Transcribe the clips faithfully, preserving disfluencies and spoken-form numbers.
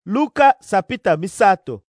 Luka sapita misato.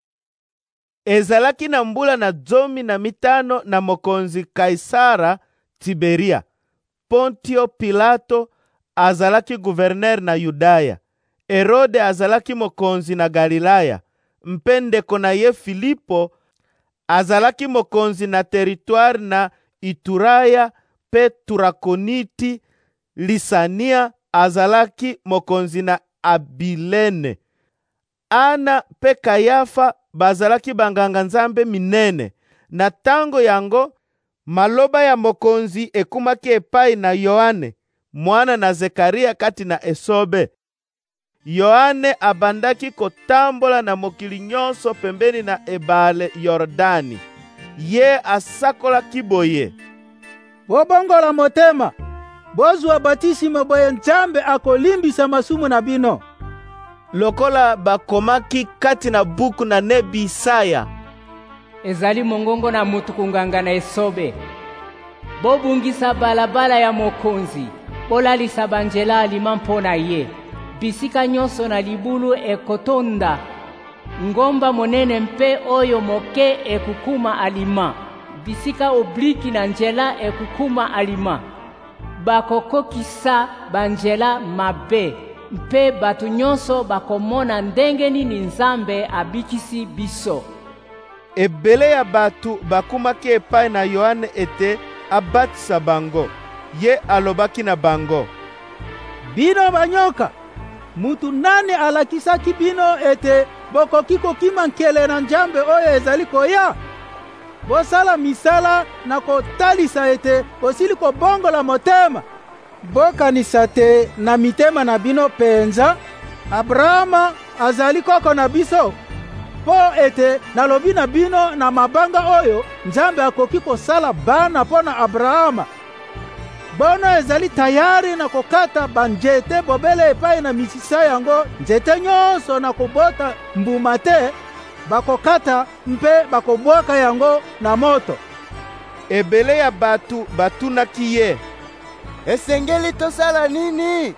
Ezalaki na mbula na zomi na mitano na mokonzi Kaisara Tiberia. Pontio Pilato azalaki guverner na Yudaya. Herode azalaki mokonzi na Galilaya. Mpe ndeko na ye Filipo azalaki mokonzi na territoire na Ituraya pe Turakoniti. Lisania azalaki mokonzi na Abilene. Ana pe Kayafa bazalaki banganga nzambe minene. Na tango yango maloba ya mokonzi ekumaki epai na Yohane, mwana na Zekaria kati na esobe. Yohane abandaki kotambola na mokili nyonso pembeni na ebale Yordani. Ye asakolaki boye: bobongola motema, bozwa batisimo boye Nzambe akolimbisa masumu na bino. Lokola bakomaki kati na buku na nebi Isaya: ezali mongongo na mutu kunganga na esobe. Bobungisa balabala ya mokonzi, bolalisa banjela alima mpona ye. Bisika nyonso na libulu ekotonda, ngomba monene mpe oyo moke ekukuma alima. Bisika obliki na njela ekukuma alima. Bakokokisa banjela mabe, mpe batu nyonso bakomona ndenge nini Nzambe abikisi biso. Ebele ya batu bakumaki epai na Yohane ete abatisa bango. Ye alobaki na bango: bino banyoka, mutu nani alakisaki bino ete bokoki kokima nkele na Nzambe oyo ezali koya? Bosala misala na kotalisa ete bosili kobongola motema. Bokanisa te na mitema na bino penza Abrahama azali koko na biso, po ete nalobi na bino na mabanga oyo Nzambe akoki kosala bana pona Abrahama. Bono ezali tayari na kokata banjete bobele epai na misisa yango. Nzete nyonso na kobota mbuma te bakokata mpe bakobwaka yango na moto. Ebele ya batu batunaki ye: esengeli tosala nini?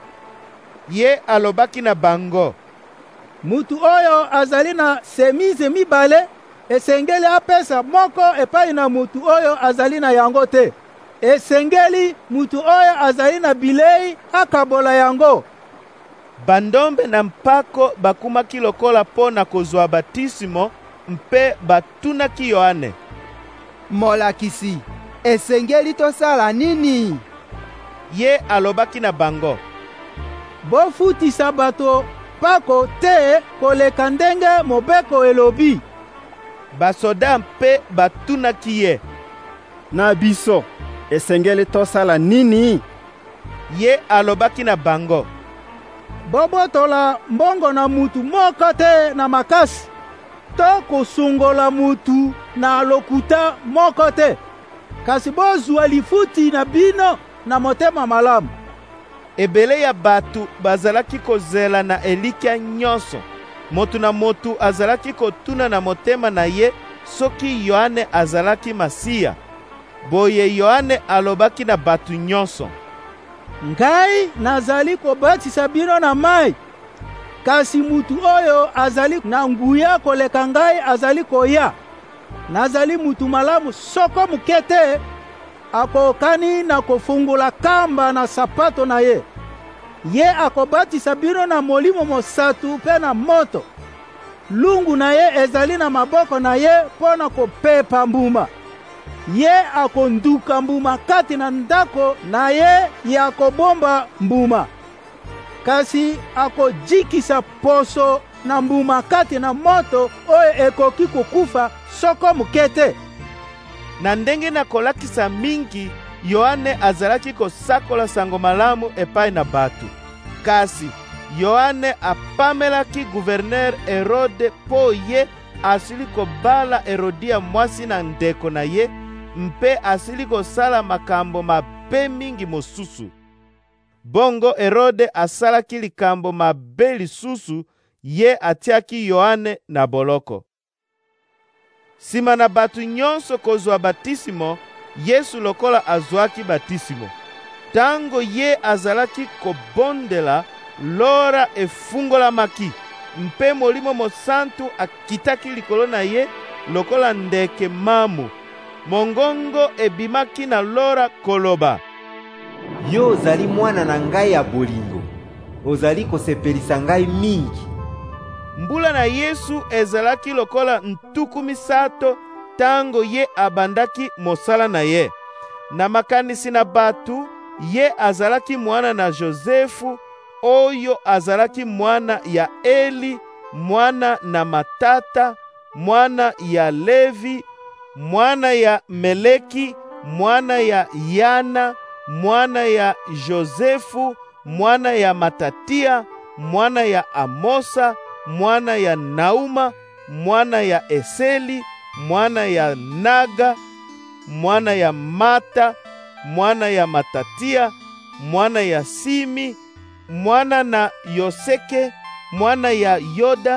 Ye alobaki na bango: mutu oyo azali na semize mibale esengeli apesa moko epai na mutu oyo azali na yango te. Esengeli mutu oyo azali na bilei akabola yango. Bandombe na mpako bakumaki lokola po na kozwa batisimo, mpe batunaki Yohane: molakisi, esengeli tosala nini? Ye alobaki na bango: bofutisa bato pako te koleka ndenge mobeko elobi. Basoda mpe batunaki ye: na biso, esengeli tosala nini? Ye alobaki na bango: bobotola mbongo na mutu moko te na makasi, to kosungola mutu na lokuta moko te, kasi bozwa lifuti na bino na motema malamu. Ebele ya batu bazalaki kozela na elikya nyonso. Motu na motu azalaki kotuna na motema na ye soki Yohane azalaki Masiya. Boye Yohane alobaki na batu nyonso: ngai nazali kobatisa bino na mai, kasi mutu oyo azali na nguya koleka ngai azali koya. Nazali mutu malamu soko muke te akokani na kofungula kamba na sapato na ye. Ye akobatisa bino na molimo mosatu pe na moto. Lungu na ye ezali na maboko na ye pona kopepa mbuma. Ye akonduka mbuma kati na ndako na ye ya kobomba mbuma. Kasi akojikisa poso na mbuma kati na moto oyo ekoki kokufa soko mukete. Na ndenge na kolakisa mingi, Yohane azalaki kosakola sango malamu epai na batu. Kasi Yohane apamelaki guverner Herode po ye asili kobala Herodia mwasi na ndeko na ye, mpe asili kosala makambo mabe mingi mosusu. Bongo Herode asalaki likambo mabe lisusu, ye atiaki Yohane na boloko. Sima na batu nyonso kozwa batisimo, Yesu lokola azwaki batisimo. Tango ye azalaki kobondela, lora efungolamaki. mpe molimo mosantu akitaki likolo na ye lokola ndeke mamu. Mongongo ebimaki na lora koloba: Yo ozali mwana na ngai ya bolingo, ozali kosepelisa ngai mingi. Mbula na Yesu ezalaki lokola ntuku misato tango ye abandaki mosala na ye. Na makanisi na batu, ye azalaki mwana na Josefu, oyo azalaki mwana ya Eli, mwana na Matata, mwana ya Levi, mwana ya Meleki, mwana ya Yana, mwana ya Josefu, mwana ya Matatia, mwana ya Amosa, mwana ya Nauma, mwana ya Eseli, mwana ya Naga, mwana ya Mata, mwana ya Matatia, mwana ya Simi, mwana na Yoseke, mwana ya Yoda,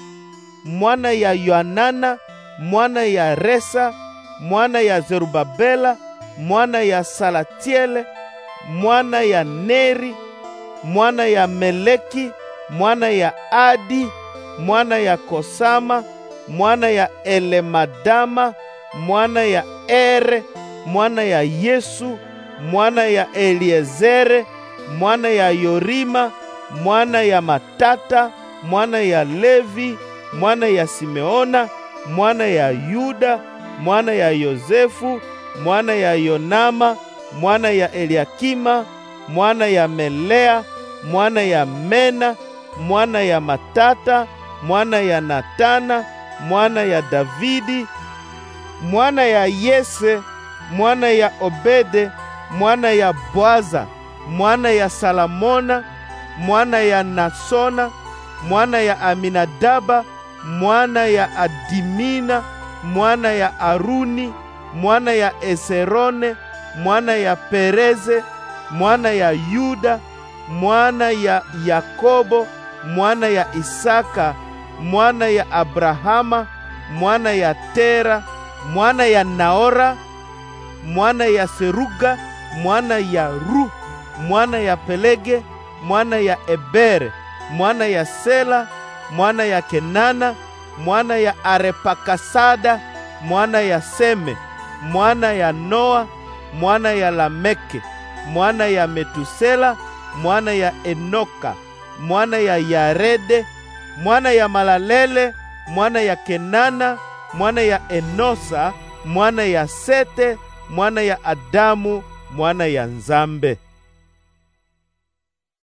mwana ya Yoanana, mwana ya Resa, mwana ya Zerubabela, mwana ya Salatiele, mwana ya Neri, mwana ya Meleki, mwana ya Adi, mwana ya Kosama, mwana ya Elemadama, mwana ya Ere, mwana ya Yesu, mwana ya Eliezere, mwana ya Yorima, mwana ya Matata, mwana ya Levi, mwana ya Simeona, mwana ya Yuda, mwana ya Yosefu, mwana ya Yonama, mwana ya Eliakima, mwana ya Melea, mwana ya Mena, mwana ya Matata, mwana ya Natana, mwana ya Davidi, mwana ya Yese, mwana ya Obede, mwana ya Boaza, mwana ya Salamona, mwana ya Nasona, mwana ya Aminadaba, mwana ya Adimina, mwana ya Aruni, mwana ya Eserone, mwana ya Pereze, mwana ya Yuda, mwana ya Yakobo, mwana ya Isaka, mwana ya Abrahama, mwana ya Tera, mwana ya Naora, mwana ya Seruga, mwana ya Ru, mwana ya Pelege, mwana ya Ebere, mwana ya Sela, mwana ya Kenana, mwana ya Arepakasada, mwana ya Seme, mwana ya Noa, mwana ya Lameke, mwana ya Metusela, mwana ya Enoka, mwana ya Yarede, mwana ya Malalele, mwana ya Kenana, mwana ya Enosa, mwana ya Sete, mwana ya Adamu, mwana ya Nzambe.